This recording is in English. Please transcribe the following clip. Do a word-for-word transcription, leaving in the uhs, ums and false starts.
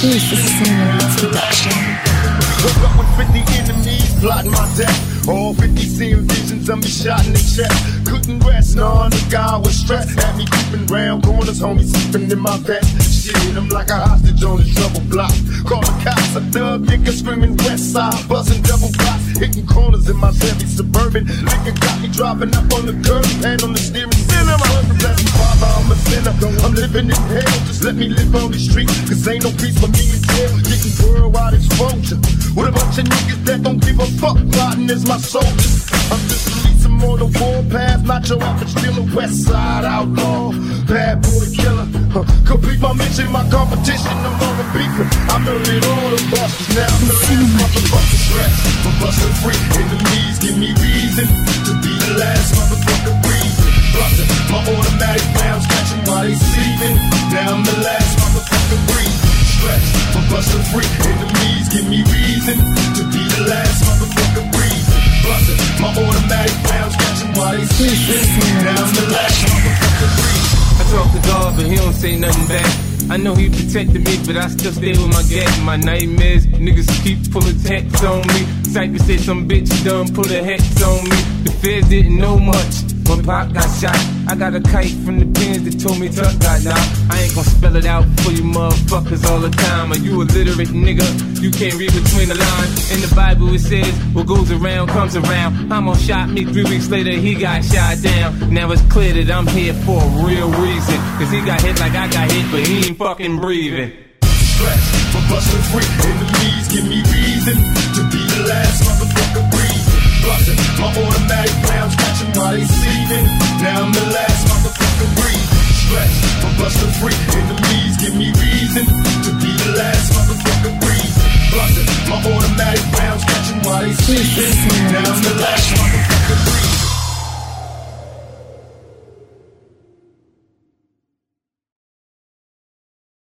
This is a Cinemates production. Woke up with fifty enemies plotting my death. All fifty seeing visions of me shot in the chest. Couldn't rest, no, nigga, I was stressed. Had me creeping round corners, homie sleeping in my vest. Shit, I'm like a hostage on the trouble block. Call the cops, a thug nigga screaming west side. Buzzing double blocks, hitting corners in my Chevy Suburban. Liquor got me dropping up on the curb, hand on the steering wheel. I'm a bless me, father, I'm a sinner. I'm living in hell, just let me live on the street. Cause ain't no peace for me in jail. Getting worldwide exposure with a bunch of niggas that don't give a fuck. Plotting is my soldiers. I'm just releasing on the warpath. Not your average dealer, west side outlaw. Bad boy killer. Huh. Complete my mission, my competition. No longer beefing. I murdered all the bosses. Now I'm the last motherfucker stressed. For busting free. Enemies give me reason to be the last motherfucker breathing. Busting my automatic rounds, catching while they sleeping. Now I'm the last motherfucker breathing. Stressed for busting free. Enemies give me reason to be the last motherfucker breathing. Busting my automatic rounds, catching while they sleeping. Now I'm the last motherfucker breathing. I talk to God, but he don't say nothing back. I know he protected me, but I still stay with my gat. My nightmares, niggas keep pulling texts on me. Cypher said some bitch done put a hex on me. The feds didn't know much when Pop got shot. I got a kite from the pins that told me Tuck got knocked. I ain't gon' spell it out for you motherfuckers all the time. Are you illiterate nigga? You can't read between the lines. In the Bible it says, what goes around comes around. Mama shot me, three weeks later he got shot down. Now it's clear that I'm here for a real reason. Cause he got hit like I got hit, but he ain't fucking breathing. Stress for busting free. Enemies give me reason to be the last motherfucker breathing. Busting my automatic rounds, catching while they sleeping. Now I'm the last motherfucker breathing. Stress for busting free. Enemies give me reason to be the last motherfucker breathing. Busting my automatic rounds, catching while they sleeping. Now I'm the last motherfucker breathing.